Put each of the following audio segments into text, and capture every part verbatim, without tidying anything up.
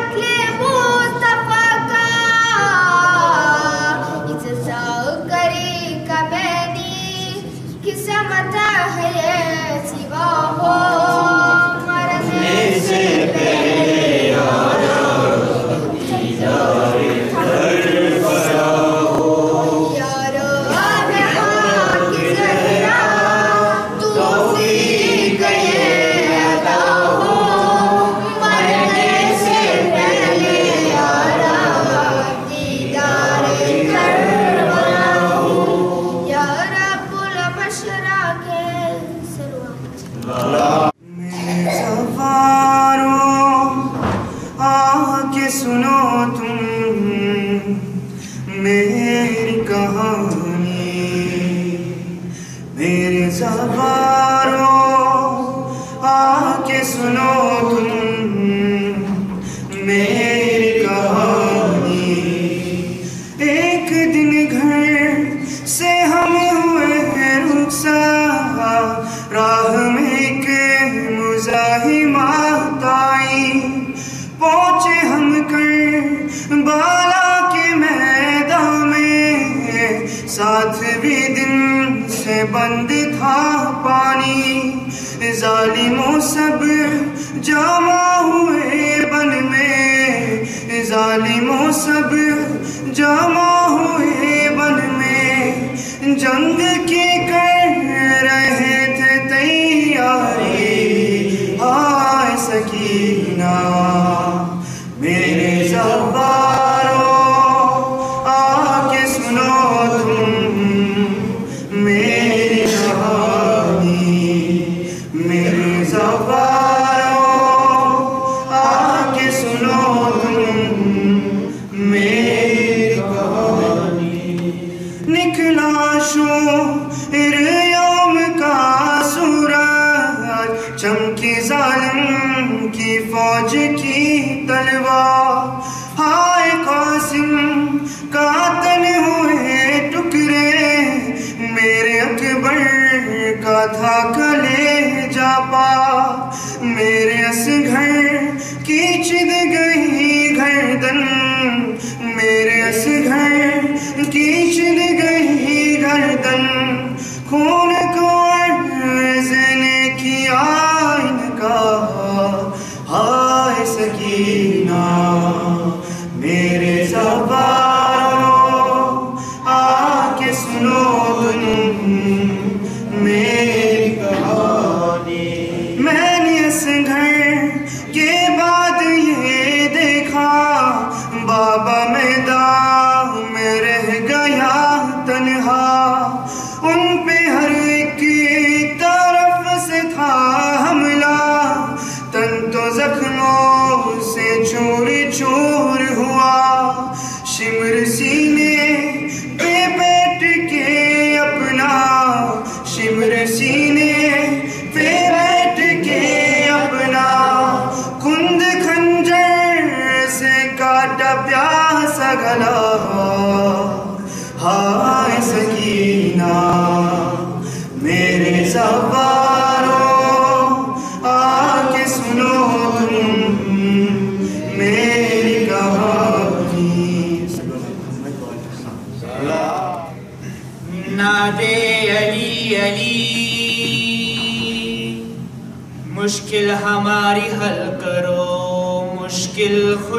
मुश्किल हमारी हल करो, मुश्किल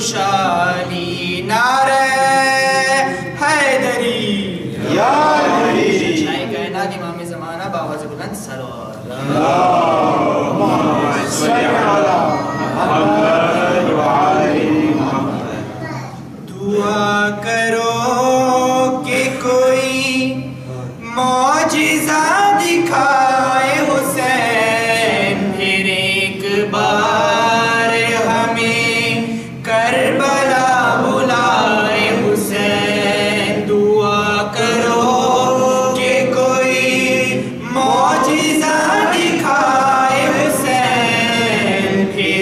खुशहाली नारे हैदरी या हैदरी। शाही कायनात इमाम ज़माना बावाज़ बुलंद सरोवर। दुआ करो कि कोई मौजिज़ा दिखाए हुसैन, फिर एक बार हमें करबला बुलाए हुसैन। दुआ करो कि कोई मौजिज़ा दिखाए हुसैन, फिर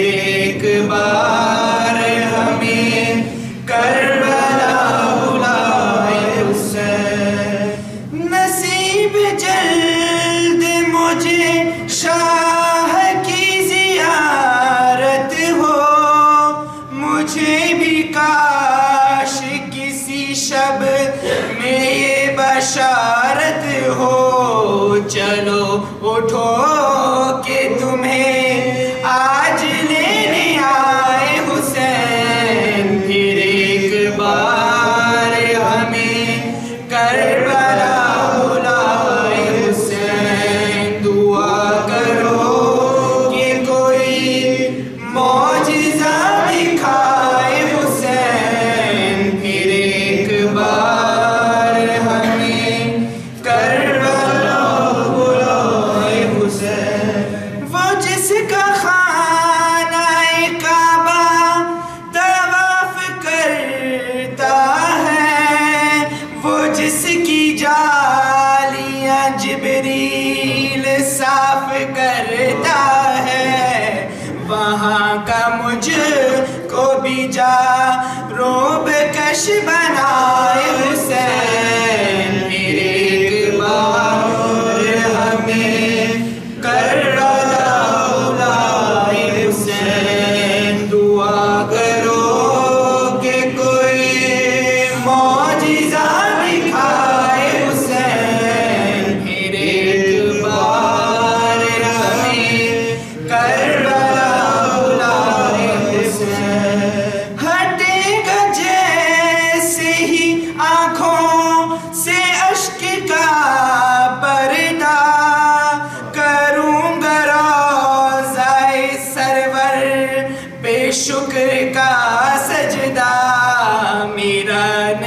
भी काश किसी शब में ये बशारत हो, चलो उठो कि तुम्हें आज लेने आए हुसैन, फिर एक बार हमें करबला बुलाए हुसैन। दुआ करो कि कोई मौजिज़ा दिखाए हुसैन, फिर एक बार हमें करबला बुलाए हुसैन। वो जिसका खानाए काबा तवाफ करता है, वो जिसकी जालियां जिब्रील साफ करता है, वहाँ का मुझको भी जा रोब कश बनाए हुसैन, फिर एक बार हमें करबला बुलाए हुसैन। दुआ करो कि कोई मौजिज़ा दिखाए हुसैन, फिर एक बार हमें करबला बुलाए हुसैन। हटेगा जैसे ही आँखों से अश्क का पर्दा, करूँगा रोज़ाए सरवर पे शुक्र का सजदा। मेरा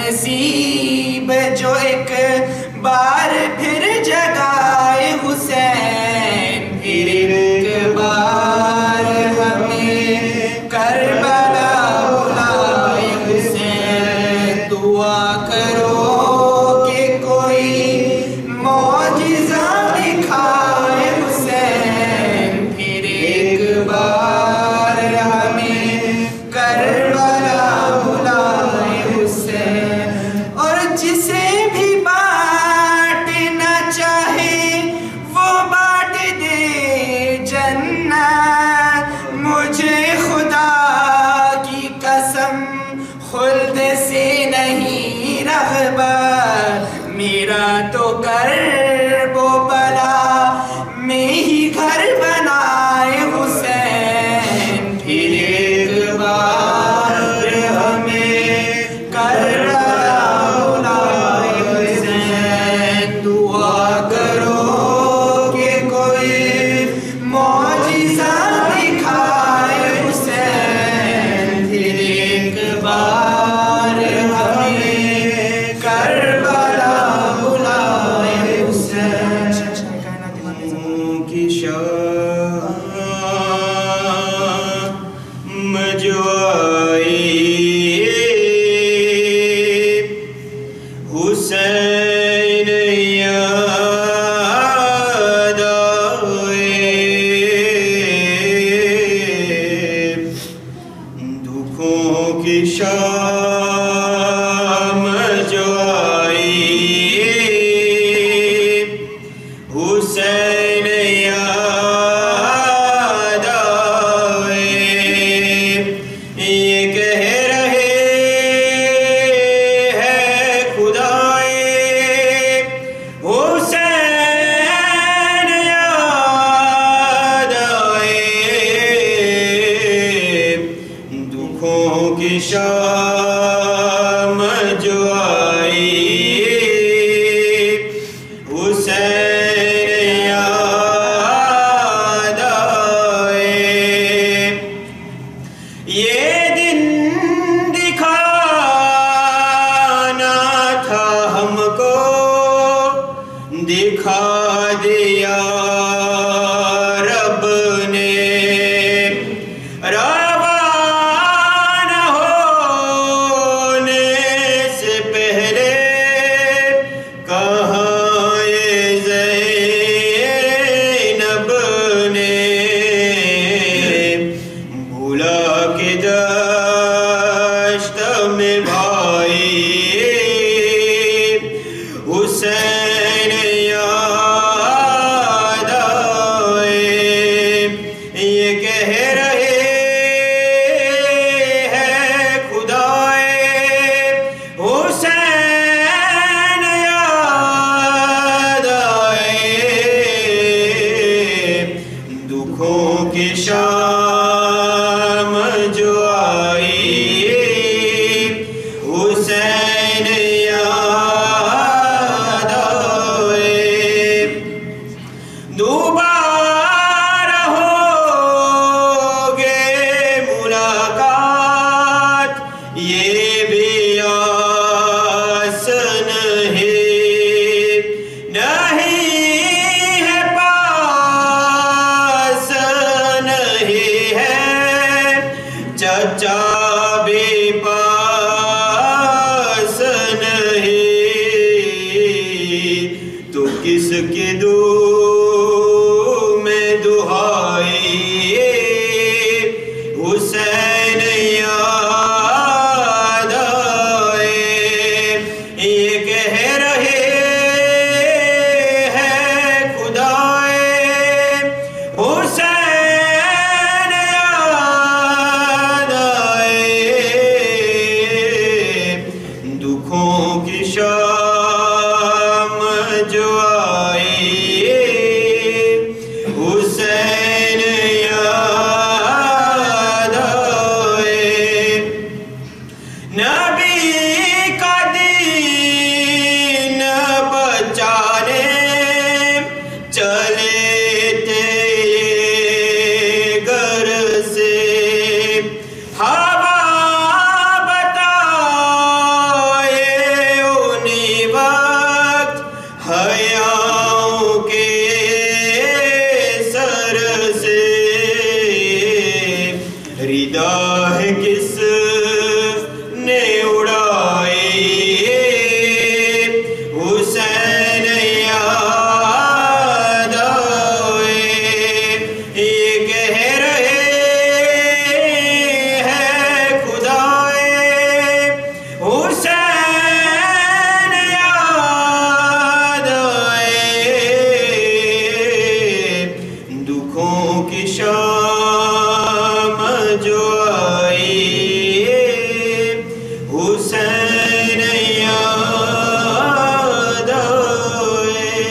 नसीब जो एक बार फिर जगाए हुसैन, फिर एक बार हमें करबला बुलाए हुसैन। दुआ करो कि कोई मौजिज़ा दिखाए हुसैन, फिर एक बार हमें करबला बुलाए हुसैन। और जिसे भी बांटना चाहे वो बांट दे जन्नत, मुझे खुदा की कसम खुल्द से नहीं रग़बत, मेरा तो कर्बो बला में ही घर बनाए हुसैन, फिर एक बार हमें करबला बुलाए हुसैन। दुआ करो कि कोई मौजिज़ा दिखाए हुसैन, फिर एक बार हमें करबला बुलाए हुसैन। की शाम जो आई हुसैन याद आए, दुखों की शाम जो आई हुसैन याद आए, ये कह रहे हैं खुदाए हुसैन याद आए, दुखों की शाम जो आई हुसैन याद आए। ये दिन दिखाना था हमको, दिखा दिया रब ने। रवाना होने से पहले कहाँ ये ज़ैनब ने भूला के दश्त में भाई हुसैन याद आए, ये कह रहे हैं ये भी आसन है, नहीं है पास नहीं है, चचा भी पास नहीं, तो किसके दो में दुहाई हुसैन याद आए। ये कह रहे हैं खुदाए हुसैन याद आए, दुखों की शाम जो आई हुसैन याद आए। नबी का दीन बचाने चले थे घर से, हवा बताए उन्हीं वक्त हयाओं के सर से, रिदा है किस ने उड़ाई हुसैन याद आए। ये कह रहे हैं खुदाए हुसैन याद आए, दुखों की शाम जो आई हुसैन याद आए।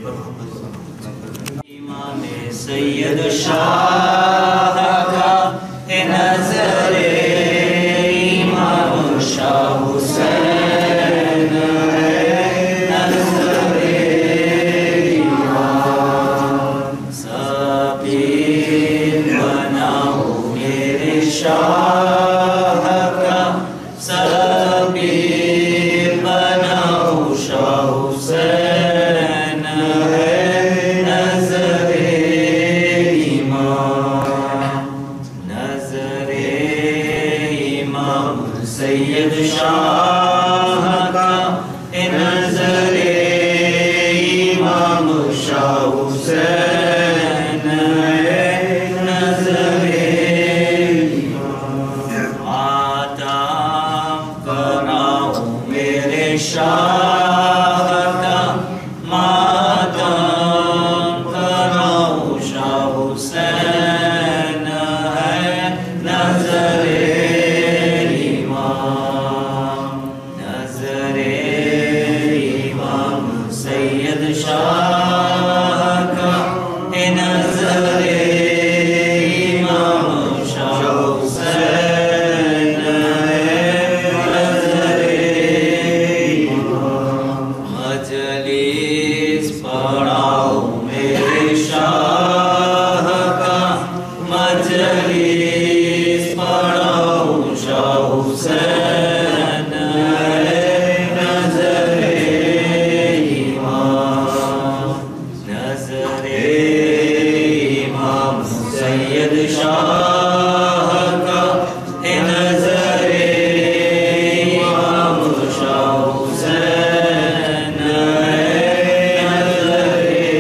इमाम सैयद शाह का है नज़रे, इमाम शाह हुसैन है नज़रे इमाम। सबीर बनाओ मेरे शाह का, सबीर बनाओ शाह हुसैन है नज़रे इमाम। नज़रे इमाम सैयद शाह का है नज़रे, इमाम शाह हुसैन है नज़रे इमाम। मातम कराओ मेरे शाह का, मातम कराओ शाह हुसैन है नज़रे इमाम। नज़रे इमाम सैयद शाह का है नज़रे, इमाम शाह हुसैन है नज़रे इमाम। मजलिस पढ़ाओ मेरे शाह का, मजलिस पढ़ाओ शाह हुसैन है नज़रे इमाम। नज़रे इमाम सैयद शाह का है नज़रे, इमाम शाह हुसैन है नज़रे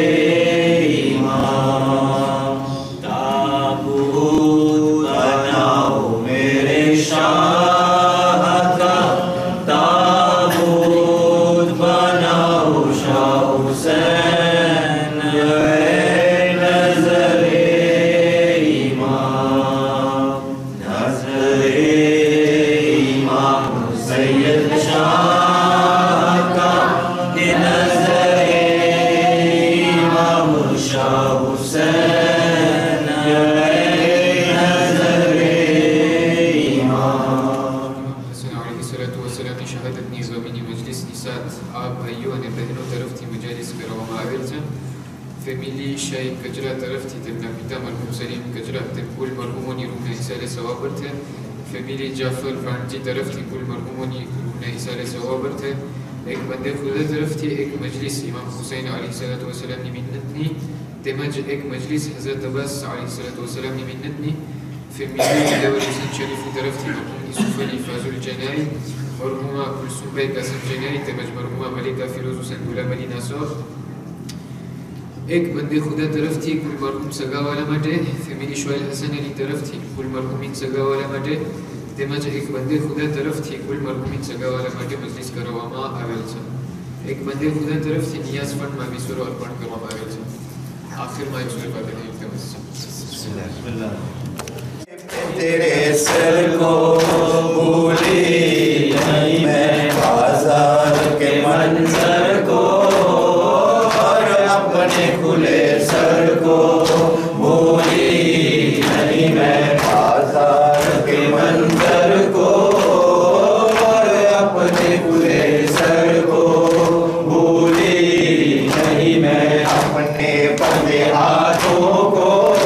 इमाम। ताबूत बनाओ मेरे शाह का, ताबूत बनाओ शाह हुसैन है नज़रे इमाम। नज़रे इमाम सैयद शाह का है नज़रे, इमाम शाह हुसैन है नज़रे इमाम। شهادت نیز و منی مجلس نیسات آب هیوان بهنو طرفتی مجالس برو معاولتا فميلي شاي كجرا طرفتي تبنا بيتا مرحوم سليم كجرا تقول مرحوموني روح إنسان سوابرته फैमिली जाफर भांजी तरफ थी कुल मरहूमों की रूह इसारे सवाबर थे एक बंदे खुदा तरफ थी एक मजलिस इमाम हुसैन अलैहिस्सलाम की मिन्नत नी तेमज एक मजलिस हज़रत अब्बास अलैहिस्सलाम की मिन्नत नी फैमिली जबर हुसैन शरीफ की तरफ थी मरहूम यूसुफ अली फाजुल जनाई मरहूमा कुलसूम बेग कसम जनाई तेमज मरहूमा मलिका फिरोज हुसैन गुलाम अली नासर एक बंदे खुदा तरफ थी कुल मरहूम सगा वाला मटे फैमिली शोएल हसन अली तरफ थी कुल मरहूमिन सगा वाला मटे तेमज एक बंदे खुदा तरफ थी कुल मरहूमिन सगा वाला मटे मजलिस करवामा आवेल छे एक बंदे खुदा तरफ थी नियाज फंड में विसरो अर्पण करवामा आवेल छे आखिर में एक सूरत फातिहा लिखते हैं बिस्मिल्लाह तेरे सर को भूली नहीं मैं बाजार के मंजर को और अपने खुले सर को भूली नहीं मैं बाजार के मंजर को और अपने खुले सर को भूली नहीं मैं अपने बंदे हाथों को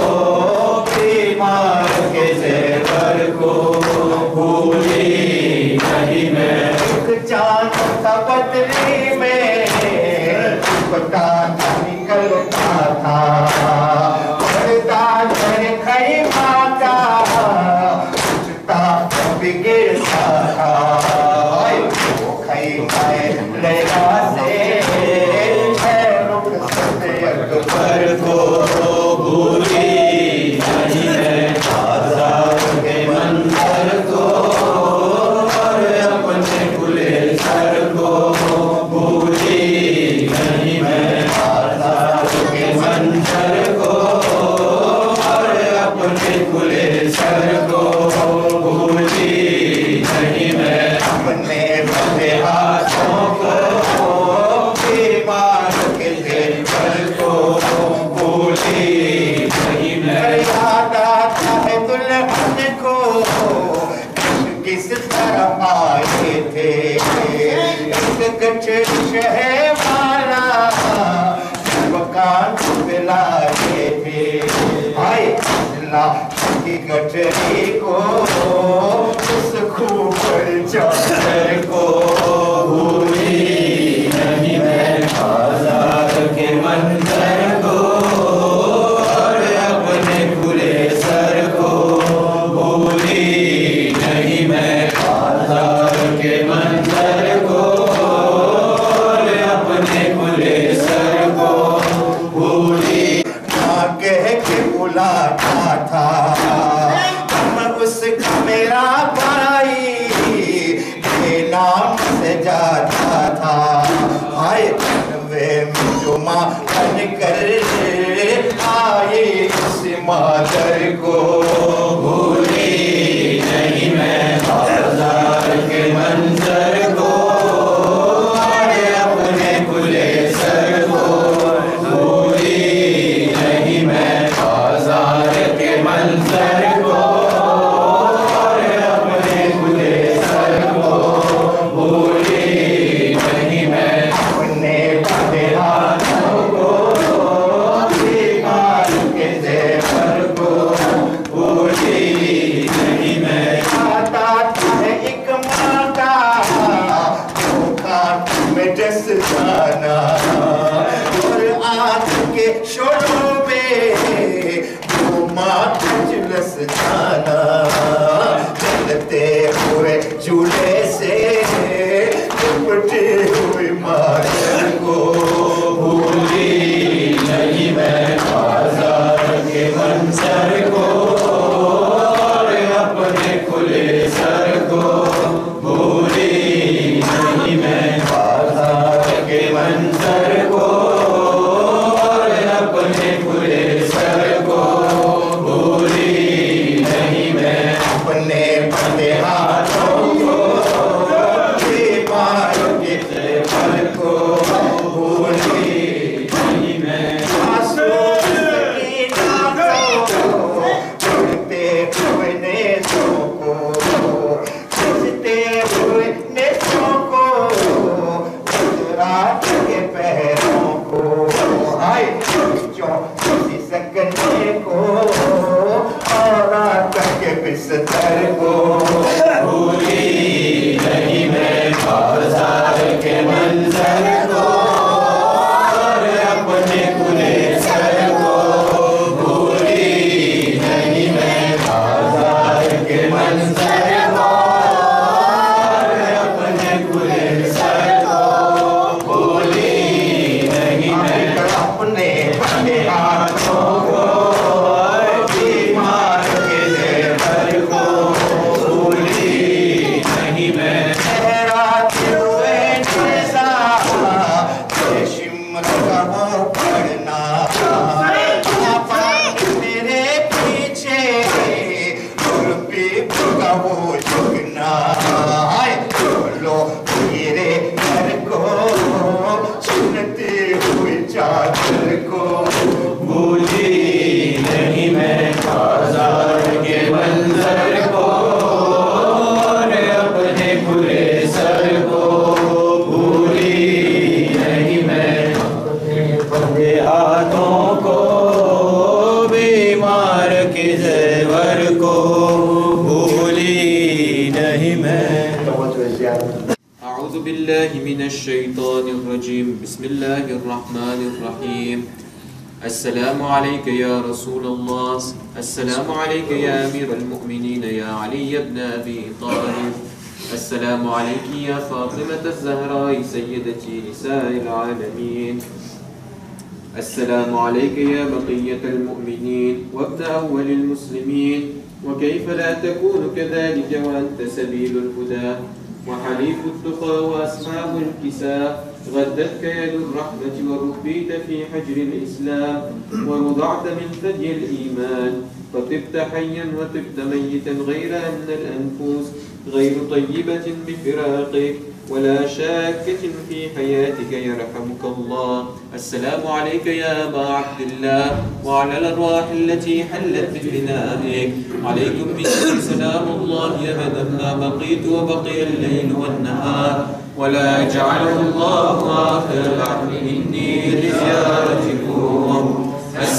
भूली नहीं मैं एक चांद सा बदली में पता निकलता था पड़ता घर खैमा का उठता बिगड़ता था वो खैमा लगा से है रुख सदे अकबर को भूली नहीं मैं बाजार के मंजर को और अपने खुले सर को भूली नहीं मैं बाजार के मंजर को और अपने खुले सर को भूली नहीं मैं अपने बंदे हाथों को बीमार के जेवर को भूली नहीं मैं याद आता है दुल्हन को किस तरह आए थे एक गठरी है मारा मकान पिलाए थे आए अल्लाह की गठरी को उस खूब चादर को भूली नहीं मैं बाजार के मंजर को और अपने खुले सर को भूली नहीं मैं बाजार के मंजर को और अपने खुले सर को भूली माँ कह के बुलाता था मैं उसका मेरा भाई के नाम से जाता था आए वे जो माँ बन कर आए उस मादर को भूली नहीं मैं बाजार के मंजर को और अपने खुले सर को भूली नहीं मैं बाजार के मंजर को और अपने खुले सर को भूली नहीं मैं अपने बंदे हाथों को बीमार के जेवर को भूली नहीं मैं आता था एक माँ का धोखा में जस जाना और आँख के शोरों में वो माँ जुलस जाना चलते हुए झूले से लिपटे हुए मादर को भूली नहीं मैं बाजार के मंजर को और अपने खुले सर को भूली नहीं मैं बाजार के मंजर को और अपने खुले सर को भूली नहीं मैं अपने बंदे हाथों को توجه زيادة. أعوذ بالله من الشيطان الرجيم. بسم الله الرحمن الرحيم. السلام عليك يا رسول الله. السلام عليك يا أمير المؤمنين يا علي بن أبي طالب. السلام عليك يا فاطمة الزهراء سيدتي نساء العالمين. السلام عليك يا بقية المؤمنين وابن أول المسلمين. وكيف لا تكون كذلك وأنت سبيل الهدى وحليف التقى وأصحاب الكساء. غدتك يد الرحمة وربيت في حجر الإسلام ورضعت من ثدي الإيمان. فطبت حيا وطبت ميتا غير أن الأنفس غير طيبة بفراقك ولا شاكة في حياتك يرحمك الله. السلام عليك يا أبا عبد الله وعلى الأرواح التي حلت بفنائك. عليكم مني سلام الله أبدا ما بقيت وبقي الليل والنهار ولا يجعله الله آخر العهد مني لزيارتكم.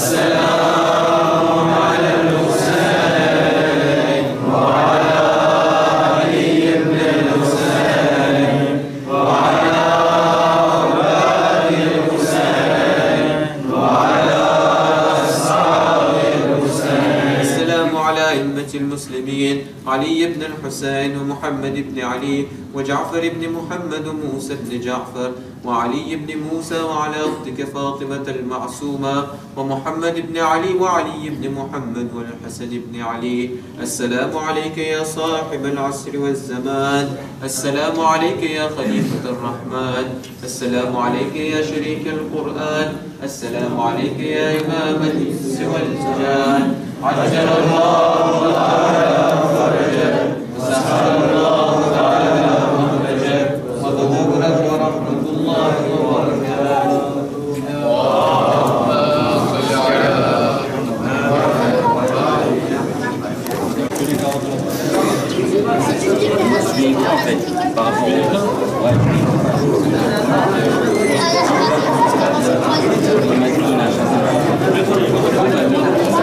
السلام على الحسين وعلى علي بن الحسين وعلى أولاد الحسين وعلى أصحاب الحسين. السلام على أئمة المسلمين علي بن الحسين ومحمد بن علي وجعفر بن محمد وموسى بن جعفر وعلي بن موسى وعلى أختك فاطمة المعصومة ومحمد بن علي وعلي بن محمد والحسن بن علي. السلام عليك يا صاحب العصر والزمان. السلام عليك يا خليفة الرحمن. السلام عليك يا شريك القرآن. السلام عليك يا إمام الإنس والجان. عجل الله تعالى فرجك وسهل الله تعالى مخرجك وظهورك ورحمة الله وبركاته. اللهم صل على محمد.